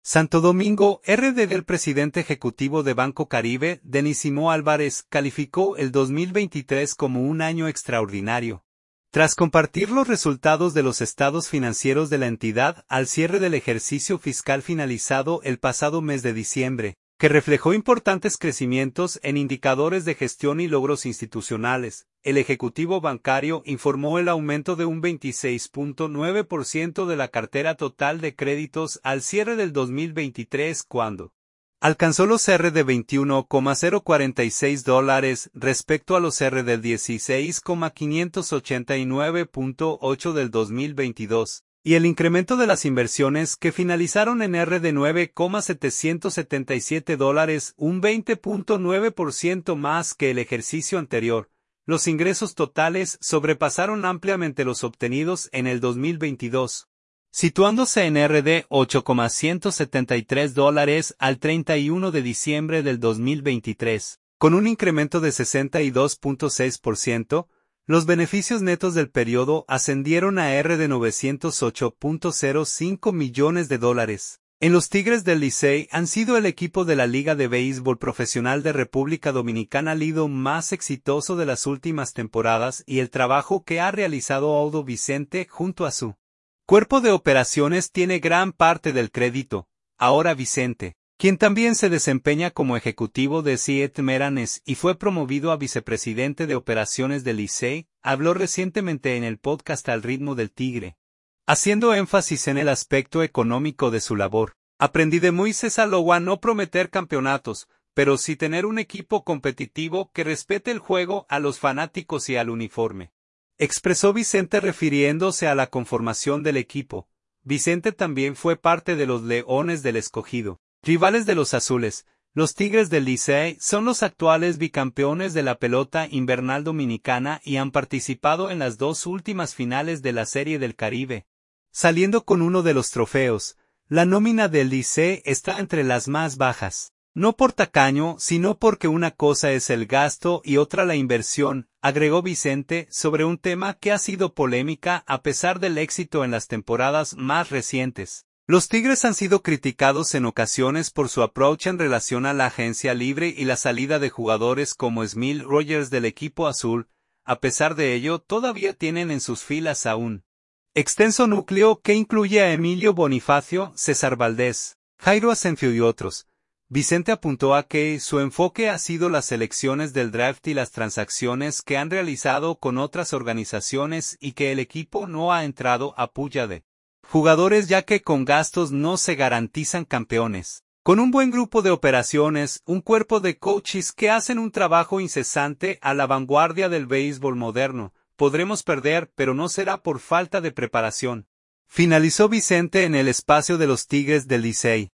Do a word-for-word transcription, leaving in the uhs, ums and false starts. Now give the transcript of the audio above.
Santo Domingo, R D del presidente ejecutivo de Banco Caribe, Denis Simó Álvarez, calificó el dos mil veintitrés como un año extraordinario. Tras compartir los resultados de los estados financieros de la entidad al cierre del ejercicio fiscal finalizado el pasado mes de diciembre, que reflejó importantes crecimientos en indicadores de gestión y logros institucionales, el ejecutivo bancario informó el aumento de un veintiséis punto nueve por ciento de la cartera total de créditos al cierre del dos mil veintitrés cuando alcanzó los R de veintiuno coma cero cuarenta y seis dólares respecto a los R de dieciséis coma quinientos ochenta y nueve punto ocho del dos mil veintidós. Y el incremento de las inversiones que finalizaron en R de nueve coma setecientos setenta y siete dólares, un veinte punto nueve por ciento más que el ejercicio anterior. Los ingresos totales sobrepasaron ampliamente los obtenidos en el dos mil veintidós, situándose en R de ocho coma ciento setenta y tres dólares al treinta y uno de diciembre del dos mil veintitrés, con un incremento de sesenta y dos punto seis por ciento. Los beneficios netos del periodo ascendieron a R de novecientos ocho punto cero cinco millones de dólares. En los Tigres del Licey han sido el equipo de la Liga de Béisbol Profesional de República Dominicana Lido más exitoso de las últimas temporadas y el trabajo que ha realizado Audo Vicente junto a su cuerpo de operaciones tiene gran parte del crédito. Ahora Vicente, quien también se desempeña como ejecutivo de Siete Meranes y fue promovido a vicepresidente de operaciones del Licey, habló recientemente en el podcast Al Ritmo del Tigre, haciendo énfasis en el aspecto económico de su labor. Aprendí de Moisés Alowa no prometer campeonatos, pero sí tener un equipo competitivo que respete el juego, a los fanáticos y al uniforme, expresó Vicente refiriéndose a la conformación del equipo. Vicente también fue parte de los Leones del Escogido, rivales de los Azules. Los Tigres del Licey son los actuales bicampeones de la pelota invernal dominicana y han participado en las dos últimas finales de la Serie del Caribe, saliendo con uno de los trofeos. La nómina del Licey está entre las más bajas, no por tacaño, sino porque una cosa es el gasto y otra la inversión, agregó Vicente sobre un tema que ha sido polémica a pesar del éxito en las temporadas más recientes. Los Tigres han sido criticados en ocasiones por su approach en relación a la agencia libre y la salida de jugadores como Smil Rogers del equipo azul. A pesar de ello, todavía tienen en sus filas a un extenso núcleo que incluye a Emilio Bonifacio, César Valdés, Jairo Asenfio y otros. Vicente apuntó a que su enfoque ha sido las selecciones del draft y las transacciones que han realizado con otras organizaciones y que el equipo no ha entrado a puya de jugadores ya que con gastos no se garantizan campeones. Con un buen grupo de operaciones, un cuerpo de coaches que hacen un trabajo incesante a la vanguardia del béisbol moderno, podremos perder, pero no será por falta de preparación. Finalizó Vicente en el espacio de los Tigres del Licey.